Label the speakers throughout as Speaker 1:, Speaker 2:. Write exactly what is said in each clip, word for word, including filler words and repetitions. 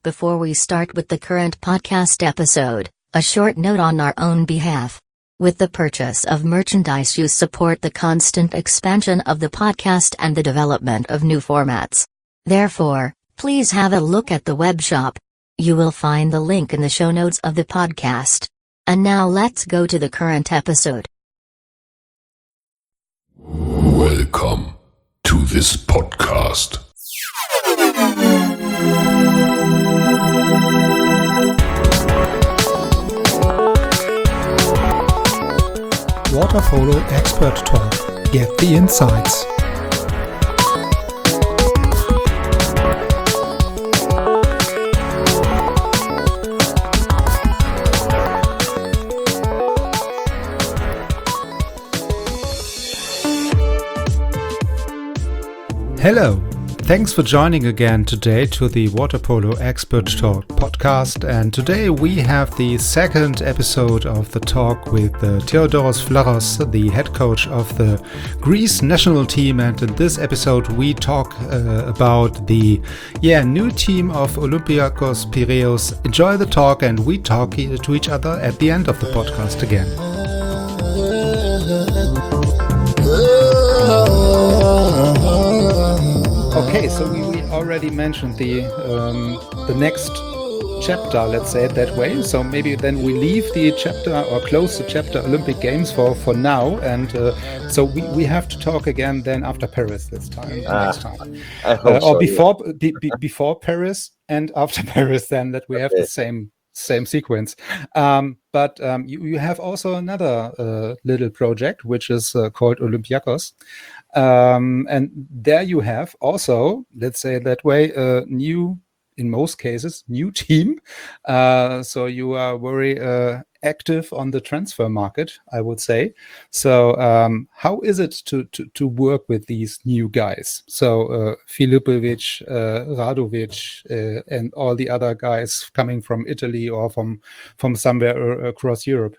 Speaker 1: Before we start with the current podcast episode, a short note on our own behalf. With the purchase of merchandise, you support the constant expansion of the podcast and the development of new formats. Therefore, please have a look at the web shop. You will find the link in the show notes of the podcast. And now let's go to the current episode.
Speaker 2: Welcome to this podcast.
Speaker 3: Water Polo Expert Talk. Get the insights. Hello. Thanks for joining again today to the Water Polo Expert Talk podcast, and today we have the second episode of the talk with uh, Theodoros Flaros, the head coach of the Greece national team, and in this episode we talk uh, about the yeah new team of Olympiakos Piraeus. Enjoy the talk, and we talk to each other at the end of the podcast again. Okay, so we, we already mentioned the um, the next chapter, let's say it that way. So maybe then we leave the chapter or close the chapter Olympic Games for, for now. And uh, so we, we have to talk again then after Paris this time, uh, next time.
Speaker 4: I hope
Speaker 3: uh,
Speaker 4: so,
Speaker 3: or before
Speaker 4: yeah.
Speaker 3: be, be, before Paris and after Paris, then that we have
Speaker 4: Okay.
Speaker 3: the same same sequence. Um, but um, you, you have also another uh, little project, which is uh, called Olympiakos. Um, and there you have also, let's say it that way, a new, in most cases, new team. Uh, so you are very uh, active on the transfer market, I would say. So um, how is it to, to, to work with these new guys? So uh, Filipovic, uh, Radovic, uh, and all the other guys coming from Italy or from, from somewhere across Europe.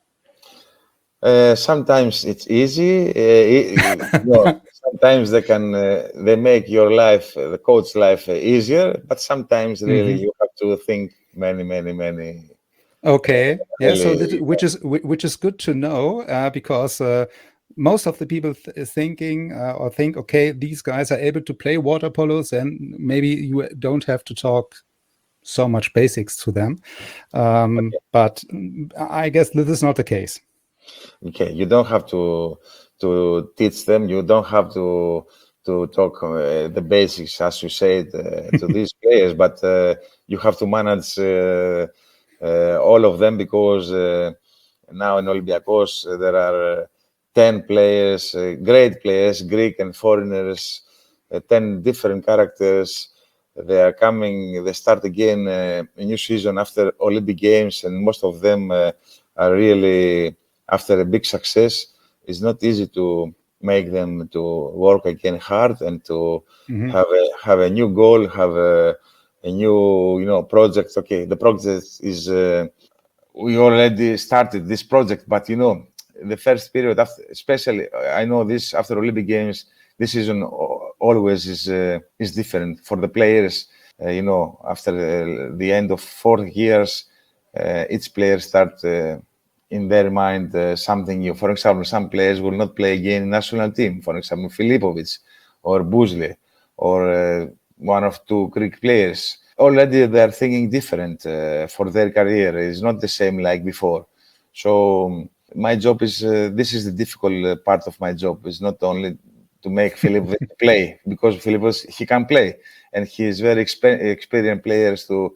Speaker 4: Uh, sometimes it's easy. Uh, it, you know, sometimes they can uh, they make your life, uh, the coach life, uh, easier. But sometimes really
Speaker 3: Mhm.
Speaker 4: you have to think many, many, many.
Speaker 3: Okay, yeah. So
Speaker 4: Really,
Speaker 3: that, which is whi- which is good to know uh, because uh, most of the people th- is thinking uh, or think, okay, these guys are able to play water polos, and maybe you don't have to talk so much basics to them. Um, but mm, I guess this is not the case.
Speaker 4: Okay, you don't have to to teach them. You don't have to to talk uh, the basics, as you said, uh, to these players. But uh, you have to manage uh, uh, all of them because uh, now in Olympiakos uh, there are uh, ten players, uh, great players, Greek and foreigners, uh, ten different characters. They are coming. They start again uh, a new season after Olympic Games, and most of them uh, are really after a big success. It's not easy to make them to work again hard and to
Speaker 3: Mhm.
Speaker 4: have a have a new goal, have a, a new you know project. Okay, the project is uh, we already started this project, but you know the first period after, especially I know this after Olympic Games, this season al- always is uh, is different for the players. Uh, you know, after the, the end of four years, uh, each player start. Uh, in their mind uh, something new. For example, some players will not play again in national team. For example, Filipovic or Buzle or uh, one of two Greek players. Already they are thinking different uh, for their career. It's not the same like before. So um, my job is, uh, this is the difficult uh, part of my job. It's not only to make Filipovic play, because Filipovic, he can play. And he is very exper- experienced players to,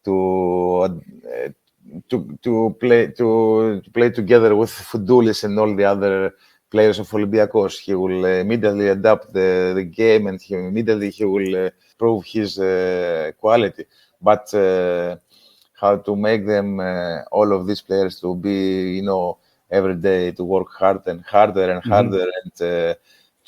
Speaker 4: to uh, to to play to, to play together with Foudoulis and all the other players of Olympiakos. He will uh, immediately adapt the, the game, and he immediately he will uh, prove his uh, quality. But uh, how to make them uh, all of these players to be you know every day to work hard and harder and harder, mm-hmm. and uh,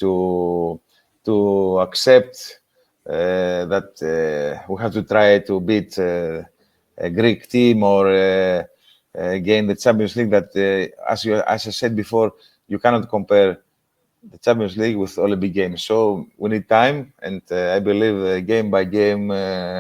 Speaker 4: to to accept uh, that uh, we have to try to beat. Uh, a Greek team or uh, again the Champions League, that uh, as you as I said before, you cannot compare the Champions League with Olympic Games. So we need time, and uh, I believe uh, game by game uh,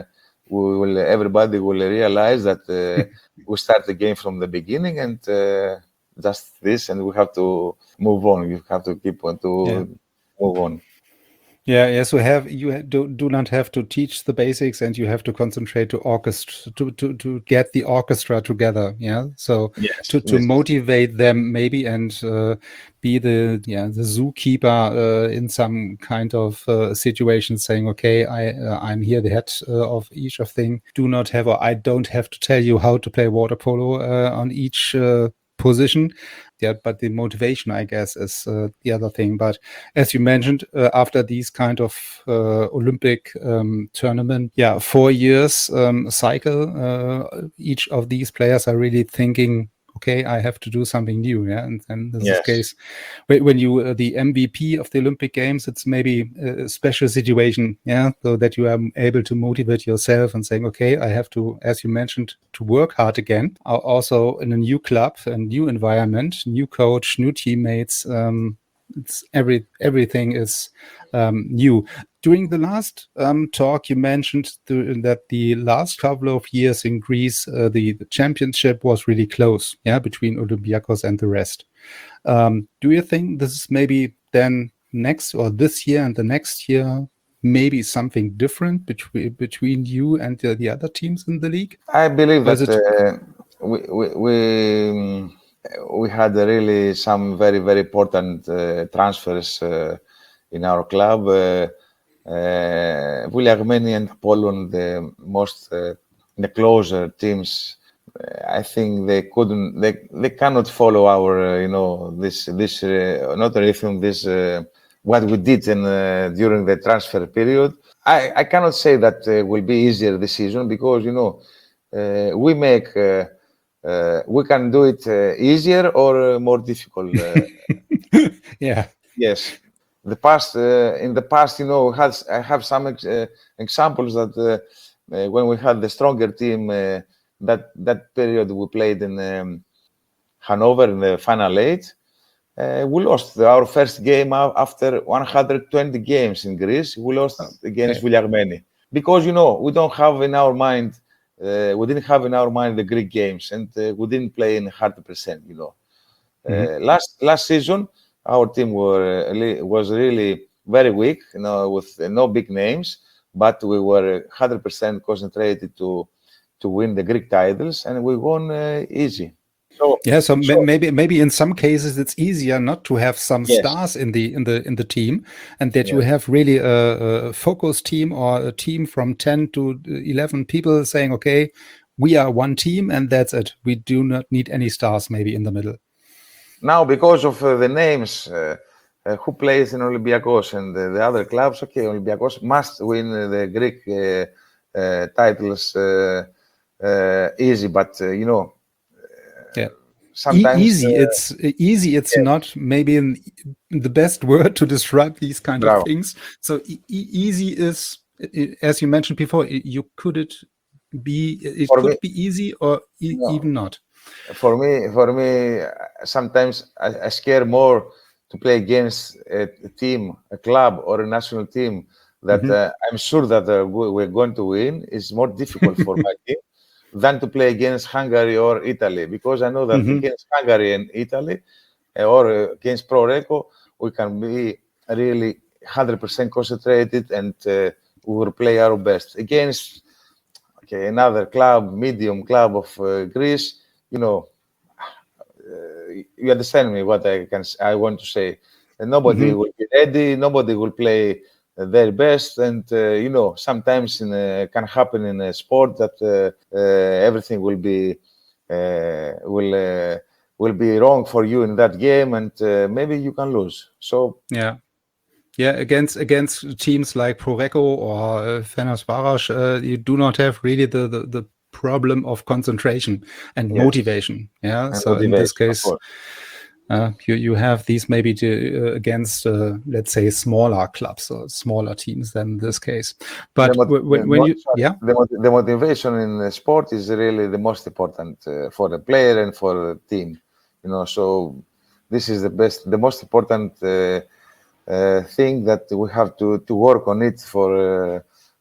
Speaker 4: we will everybody will realize that uh, we start the game from the beginning and uh, just this, and we have to move on. You have to keep on to
Speaker 3: Yeah.
Speaker 4: move on.
Speaker 3: Yeah, yes, we have you ha- do do not have to teach the basics, and you have to concentrate to orchestra to to to get the orchestra together. Yeah, so
Speaker 4: Yes,
Speaker 3: to to
Speaker 4: yes.
Speaker 3: motivate them maybe and uh, be the yeah the zookeeper uh, in some kind of uh, situation, saying, okay, I uh, I'm here, the head uh, of each of thing. Do not have or I don't have to tell you how to play water polo uh, on each uh, position. Yeah, but the motivation, I guess, is uh, the other thing. But as you mentioned, uh, after these kind of uh, Olympic um, tournament, yeah, four years um, cycle, uh, each of these players are really thinking, okay, I have to do something new. Yeah, and then this
Speaker 4: Yes.
Speaker 3: is case when when you uh, the M V P of the Olympic Games, it's maybe a special situation. Yeah, so that you are able to motivate yourself and saying, okay, I have to, as you mentioned, to work hard again. Al- Also in a new club, a new environment, new coach, new teammates. Um, it's every everything is um, new. During the last um, talk, you mentioned the, that the last couple of years in Greece, uh, the, the championship was really close, yeah, between Olympiacos and the rest. Um, do you think this is maybe then next or this year and the next year, maybe something different between between you and the, the other teams in the league?
Speaker 4: I believe
Speaker 3: Or is
Speaker 4: that
Speaker 3: it?
Speaker 4: uh, we we we, um, we had really some very very important uh, transfers uh, in our club. Uh, uh, Vouliagmeni and Apollon, the most uh, the closer teams. uh, I think they couldn't. They they cannot follow our uh, you know this this uh, not rhythm this uh, what we did in uh, during the transfer period. I, I cannot say that uh, will be easier this season because you know uh, we make uh, uh, we can do it uh, easier or uh, more difficult. Uh,
Speaker 3: Yeah.
Speaker 4: yes, the past uh, in the past, you know, has I have some ex- uh, examples that uh, uh, when we had the stronger team, uh, that that period we played in um, Hanover in the final eight. Uh, we lost our first game a- after one hundred twenty games in Greece. We lost against
Speaker 3: Okay.
Speaker 4: Vouliagmeni because you know we don't have in our mind, uh, we didn't have in our mind the Greek games, and uh, we didn't play in one hundred percent. You know,
Speaker 3: Mhm.
Speaker 4: uh, last last season our team were uh, li- was really very weak, you know, with uh, no big names, but we were one hundred percent concentrated to to win the Greek titles, and we won uh, easy. So,
Speaker 3: Yeah, so ma-
Speaker 4: so
Speaker 3: maybe maybe in some cases it's easier not to have some
Speaker 4: yes,
Speaker 3: stars in the in the in the team, and that you
Speaker 4: yes.
Speaker 3: have really a, a focus team or a team from ten to eleven people saying, okay, we are one team and that's it. We do not need any stars maybe in the middle.
Speaker 4: Now, because of uh, the names, uh, uh, who plays in Olympiacos and uh, the other clubs, okay, Olympiacos must win uh, the Greek uh, uh, titles uh, uh, easy, but uh, you know,
Speaker 3: Yeah. E-
Speaker 4: sometimes,
Speaker 3: easy.
Speaker 4: uh,
Speaker 3: It's easy. It's
Speaker 4: yes,
Speaker 3: not maybe in the best word to describe these kind of
Speaker 4: bravo.
Speaker 3: things. So e- e- easy is, i- as you mentioned before, i- you could it be, it
Speaker 4: For me,
Speaker 3: could be easy or e-
Speaker 4: no,
Speaker 3: even not.
Speaker 4: for me, for me, uh, sometimes I, I scare more to play against a, a team, a club, or a national team that
Speaker 3: Mhm.
Speaker 4: uh, I'm sure that uh, we- we're going to win. Is more difficult for my team than to play against Hungary or Italy because I know that
Speaker 3: Mhm.
Speaker 4: against Hungary and Italy uh, or uh, against Pro Reco, we can be really one hundred percent concentrated and uh, we will play our best. Against okay, another club, medium club of uh, Greece, you know, uh, you understand me what I can I want to say. And nobody
Speaker 3: Mhm.
Speaker 4: will be ready, nobody will play uh, their best, and uh, you know sometimes in a, can happen in a sport that uh, uh, everything will be uh, will uh, will be wrong for you in that game, and uh, maybe you can lose. So
Speaker 3: Yeah. Yeah, against against teams like Proreco or uh, Fenerbahce, uh, you do not have really the, the the problem of concentration and
Speaker 4: yes,
Speaker 3: motivation. Yeah,
Speaker 4: and
Speaker 3: so in this
Speaker 4: motivation, of
Speaker 3: case,
Speaker 4: course.
Speaker 3: uh, you you have these maybe to, uh, against uh, let's say smaller clubs or smaller teams than in this case.
Speaker 4: The,
Speaker 3: But
Speaker 4: mot-
Speaker 3: w-
Speaker 4: the,
Speaker 3: when when
Speaker 4: mo-
Speaker 3: you
Speaker 4: sorry,
Speaker 3: yeah
Speaker 4: the, mot- the motivation in the sport is really the most important uh, for the player and for the team. You know, so this is the best, the most important uh, uh, thing that we have to, to work on it for uh,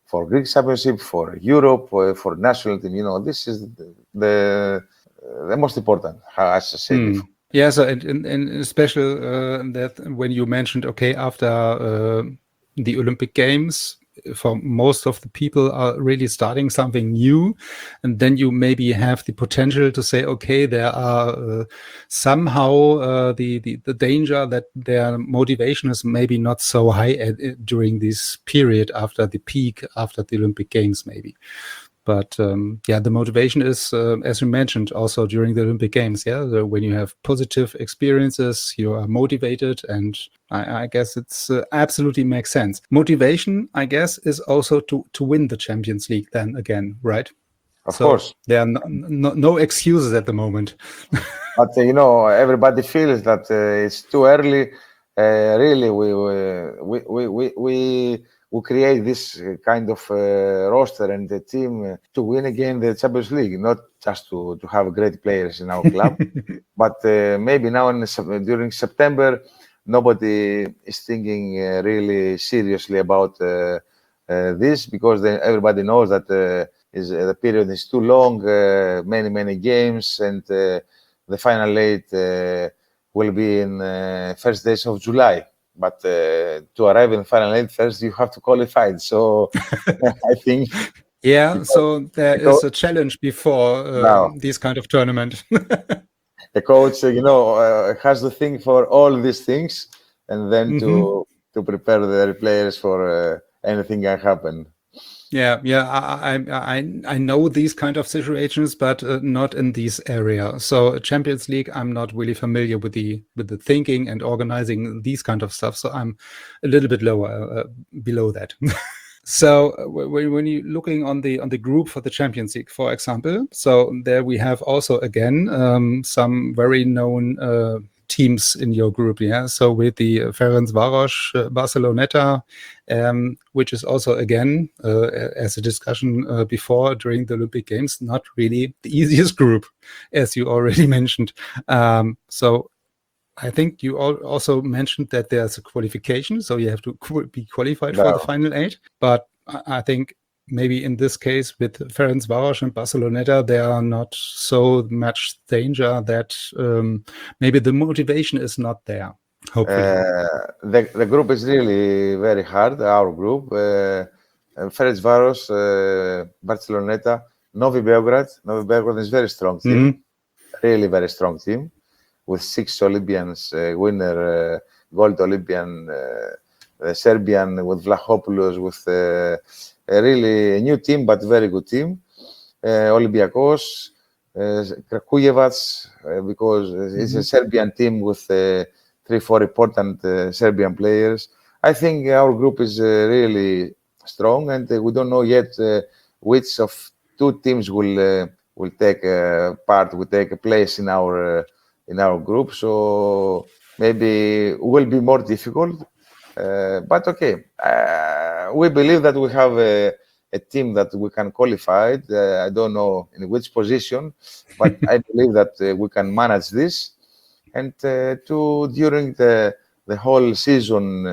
Speaker 4: for Greek Championship, for Europe, uh, for national team. You know, this is the the, uh, the most important, as I said
Speaker 3: Hmm.
Speaker 4: before.
Speaker 3: Yeah, so and, and, and especially uh, that when you mentioned, okay, after uh, the Olympic Games, for most of the people are really starting something new, and then you maybe have the potential to say, okay, there are uh, somehow uh, the, the the danger that their motivation is maybe not so high at, during this period after the peak, after the Olympic Games, maybe. But um, yeah, the motivation is, uh, as you mentioned, also during the Olympic Games. Yeah, so when you have positive experiences, you are motivated, and I, I guess it's uh, absolutely makes sense. Motivation, I guess, is also to to win the Champions League. Then again, right?
Speaker 4: Of
Speaker 3: so
Speaker 4: course.
Speaker 3: there are no, no, no excuses at the moment.
Speaker 4: But uh, you know, everybody feels that uh, it's too early. Uh, really, we we we we we we create this kind of uh, roster and the team to win again the Champions League, not just to to have great players in our club, but uh, maybe now in during September, nobody is thinking uh, really seriously about uh, uh, this because they, everybody knows that uh, is uh, the period is too long, uh, many many games, and uh, the final eight uh, will be in uh, first days of July. But uh, to arrive in final eight first, you have to qualify. So I think.
Speaker 3: Yeah,
Speaker 4: because,
Speaker 3: so there
Speaker 4: because
Speaker 3: is a challenge before uh,
Speaker 4: now
Speaker 3: these kind of tournament.
Speaker 4: the coach, uh, you know, uh, has to think for all these things and then
Speaker 3: Mhm.
Speaker 4: to to prepare the players for uh, anything can happen.
Speaker 3: Yeah, yeah, I, I, I, I know these kind of situations, but uh, not in this area. So Champions League, I'm not really familiar with the with the thinking and organizing these kind of stuff. So I'm a little bit lower uh, below that. So uh, when, when you're looking on the on the group for the Champions League, for example, so there we have also again um, some very known uh, teams in your group. Yeah, so with the uh, Ferencváros, uh, Barceloneta, um, which is also again uh, as a discussion uh, before during the Olympic Games, not really the easiest group, as you already mentioned. Um, so. I think you all also mentioned that there's a qualification, so you have to qu- be qualified
Speaker 4: No.
Speaker 3: for the final eight. But I, I think maybe in this case with Ferencváros and Barceloneta, there are not so much danger that um, maybe the motivation is not there. Hopefully,
Speaker 4: Uh, the the group is really very hard. Our group, uh, Ferencváros, uh, Barceloneta, Novi Beograd. Novi Beograd is very strong team,
Speaker 3: Mhm.
Speaker 4: really very strong team, with six Olympians, uh, winner, uh, gold Olympian, uh, uh, Serbian with Vlachopoulos, with uh, a really new team, but very good team. Uh, Olympiacos, uh, Kragujevac, uh, because it's a Serbian team with uh, three, four important uh, Serbian players. I think our group is uh, really strong, and uh, we don't know yet uh, which of two teams will uh, will take uh, part, will take a place in our uh, in our group. So maybe it will be more difficult. Uh, but okay, uh, we believe that we have a, a team that we can qualify. Uh, I don't know in which position, but I believe that uh, we can manage this. And uh, to during the the whole season,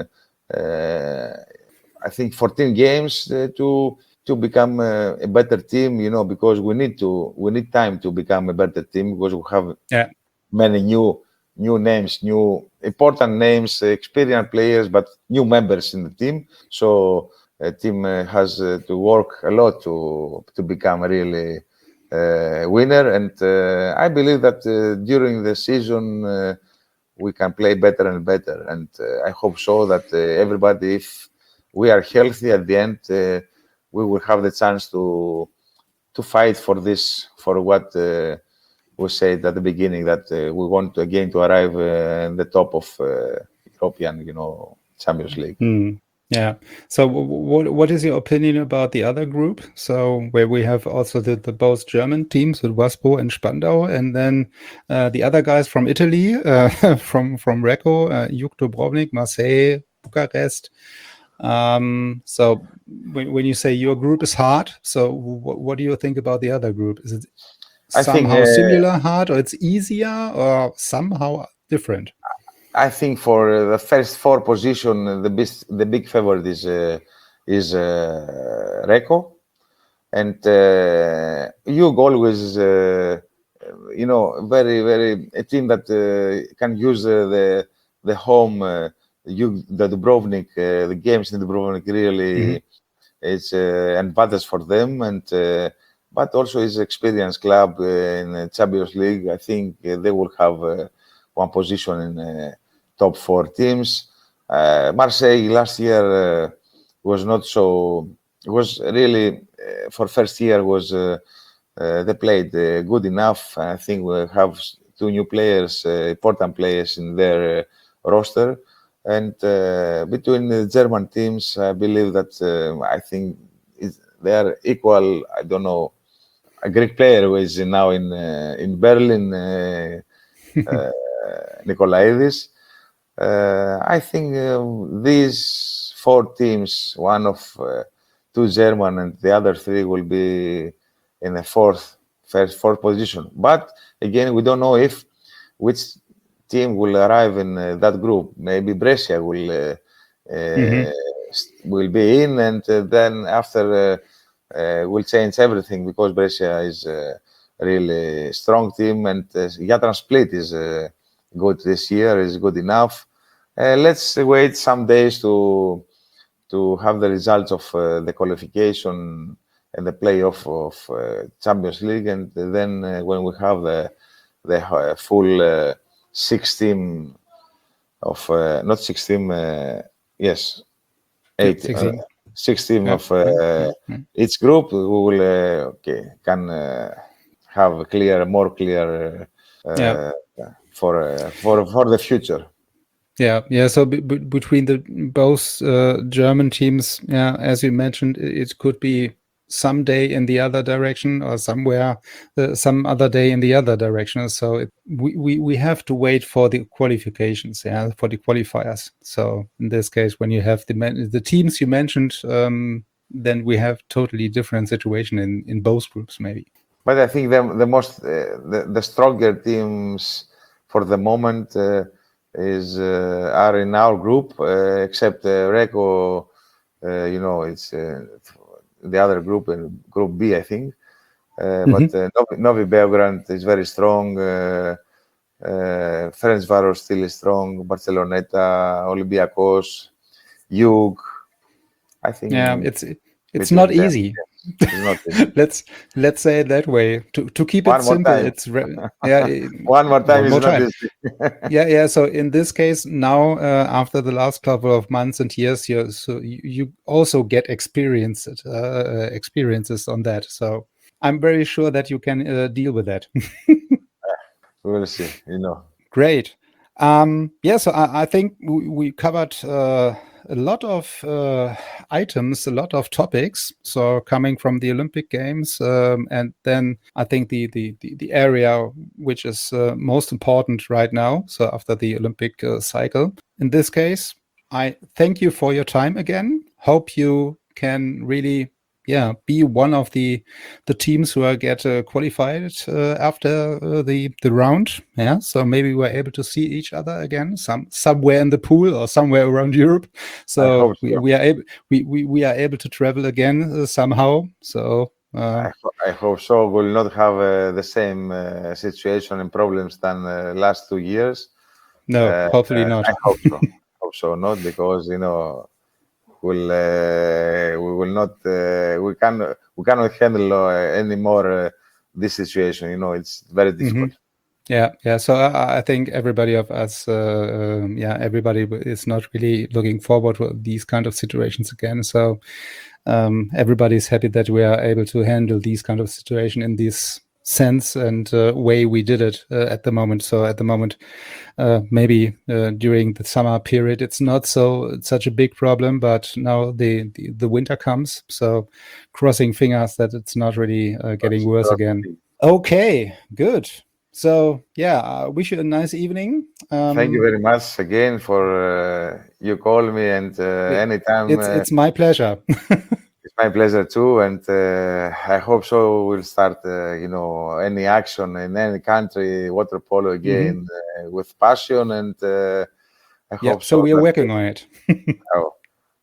Speaker 4: uh, I think fourteen games uh, to to become uh, a better team. You know, because we need to we need time to become a better team because we have
Speaker 3: yeah.
Speaker 4: many new new names, new important names, experienced players, but new members in the team. So a team uh, has uh, to work a lot to to become a really uh, winner. And uh, I believe that uh, during the season uh, we can play better and better. And uh, I hope so that uh, everybody, if we are healthy at the end, uh, we will have the chance to to fight for this, for what. Uh, we said at the beginning that uh, we want to, again to arrive uh, in the top of uh, European, you know, Champions League.
Speaker 3: Hmm. Yeah. So, what what is your opinion about the other group? So, where we have also the, the both German teams with Waspo and Spandau, and then uh, the other guys from Italy, uh, from from Recco, uh, Juk Dubrovnik, Marseille, Bucharest. Um, so, when, when you say your group is hard, so w- what do you think about the other group? Is it
Speaker 4: I think,
Speaker 3: somehow
Speaker 4: uh,
Speaker 3: similar hard, or it's easier, or somehow different?
Speaker 4: I think for uh, the first four position, the best, the big favorite is uh, is uh, Reko, and uh, Hugh always, uh, you know, very very a team that uh, can use uh, the the home, uh, you the Dubrovnik, uh, the games in Dubrovnik really mm-hmm. is uh, advantage for them, and uh, but also is experienced club uh, in the Champions League. I think uh, they will have uh, one position in uh, top four teams. Uh, Marseille last year uh, was not so. Was really uh, for first year was uh, uh, they played uh, good enough. I think we have two new players, uh, important players in their uh, roster. And uh, between the German teams, I believe that uh, I think it's, they are equal. I don't know. A Greek player who is now in uh, in Berlin, uh, uh, Nikolaidis. Uh, I think uh, these four teams, one of uh, two German and the other three, will be in the fourth, first, fourth position. But again, we don't know if which team will arrive in uh, that group. Maybe Brescia will uh, mm-hmm. uh, will be in, and uh, then after uh, uh, will change everything because Brescia is a really strong team, and uh, Yatran Split is uh, good this year. Is good enough. Uh, let's wait some days to to have the results of uh, the qualification and the playoff of uh, Champions League, and then uh, when we have the the uh, full. Uh, Six team of uh, not six team, uh, yes, eight, uh, six team yeah. of uh, mm-hmm. each group. We will uh, okay can uh, have a clear, more clear uh, yeah. for uh, for for the future.
Speaker 3: Yeah, yeah. So b- b- between the both uh, German teams, yeah, as you mentioned, it could be someday in the other direction or somewhere uh, some other day in the other direction. So it, we, we we have to wait for the qualifications, yeah, for the qualifiers. So in this case, when you have the the teams you mentioned, um, then we have totally different situation in in both groups, maybe.
Speaker 4: But I think the the most uh, the, the stronger teams for the moment uh, is uh, are in our group, uh, except uh, Reko. Uh, you know, it's. Uh, the other group in Group B, I think. Uh, mm-hmm. But uh, Novi, Novi Beograd is very strong. Uh, uh, Ferencvaros still is strong. Barceloneta, Olympiacos, Jug. I think.
Speaker 3: Yeah, it's it's not them. easy.
Speaker 4: It's not easy.
Speaker 3: let's let's say it that way. To to keep
Speaker 4: one
Speaker 3: it simple,
Speaker 4: time.
Speaker 3: it's re- yeah.
Speaker 4: one more time
Speaker 3: one
Speaker 4: is
Speaker 3: more
Speaker 4: not
Speaker 3: time.
Speaker 4: easy.
Speaker 3: yeah, yeah. So in this case, now uh, after the last couple of months and years, you so you, you also get experience uh, experiences on that. So I'm very sure that you can uh, deal with that.
Speaker 4: We will see. You know.
Speaker 3: Great. Um, yeah. So I, I think we, we covered. Uh, a lot of uh, items, a lot of topics. So coming from the Olympic Games, um, and then I think the the the, the area which is uh, most important right now. So after the Olympic uh, cycle, in this case, I thank you for your time again. Hope you can really. Yeah, be one of the the teams who are get uh, qualified uh, after uh, the the round. Yeah, so maybe we're able to see each other again, some somewhere in the pool or somewhere around Europe. So, so. We, we are able we, we, we are able to travel again uh, somehow. So uh,
Speaker 4: I, ho- I hope so. We'll not have uh, the same uh, situation and problems than uh, last two years.
Speaker 3: No,
Speaker 4: uh,
Speaker 3: hopefully
Speaker 4: uh,
Speaker 3: not.
Speaker 4: I hope so. hope so not because you know. Will uh, we will not uh, we can we cannot handle uh, anymore uh, this situation. You know, it's very difficult.
Speaker 3: Mm-hmm. Yeah, yeah. So I, I think everybody of us, uh, um, yeah, everybody is not really looking forward to these kind of situations again. So um, everybody is happy that we are able to handle these kind of situation in this sense and uh, way we did it uh, at the moment. So at the moment, uh, maybe uh, during the summer period, it's not so it's such a big problem. But now the, the the winter comes, so crossing fingers that it's not really uh, getting worse again. Okay, good. So yeah, I wish you a nice evening. Um,
Speaker 4: Thank you very much again for uh, you call me and uh, it, anytime.
Speaker 3: It's
Speaker 4: uh,
Speaker 3: it's my pleasure.
Speaker 4: It's my pleasure too, and uh, I hope so. We'll start, uh, you know, any action in any country, water polo again, mm-hmm. uh, with passion, and uh, I
Speaker 3: yeah,
Speaker 4: hope
Speaker 3: so. So we are
Speaker 4: that,
Speaker 3: working on it.
Speaker 4: oh,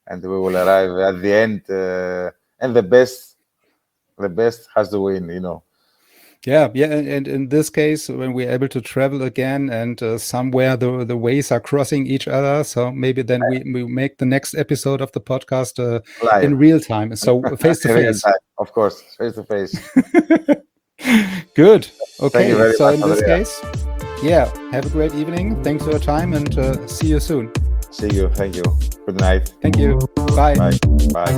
Speaker 4: and we will arrive at the end, uh, and the best, the best has to win, you know.
Speaker 3: Yeah, yeah, and, and in this case, when we're able to travel again, and uh, somewhere the the ways are crossing each other, so maybe then we, we make the next episode of the podcast uh,
Speaker 4: Live.
Speaker 3: in real time, so face to
Speaker 4: In real
Speaker 3: face.
Speaker 4: time, of course, face to face.
Speaker 3: Good.
Speaker 4: Thank
Speaker 3: Okay,
Speaker 4: you very
Speaker 3: so
Speaker 4: much,
Speaker 3: in this
Speaker 4: Andrea.
Speaker 3: case, yeah, have a great evening. Thanks for your time, and uh, see you soon.
Speaker 4: See you. Thank you. Good night.
Speaker 3: Thank you. Bye.
Speaker 4: Bye. Bye.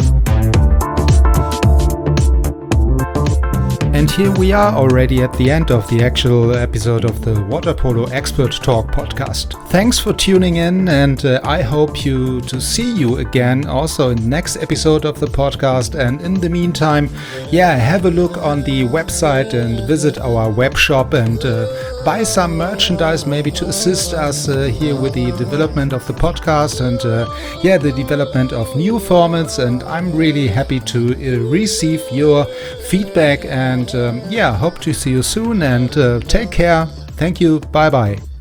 Speaker 3: And here we are already at the end of the actual episode of the Water Polo Expert Talk podcast. Thanks for tuning in, and uh, I hope you to see you again also in the next episode of the podcast. And in the meantime, yeah, have a look on the website and visit our web shop and uh, buy some merchandise maybe to assist us uh, here with the development of the podcast and uh, yeah, the development of new formats. And I'm really happy to uh, receive your feedback, and um, yeah, hope to see you soon, and uh, take care. Thank you. Bye bye.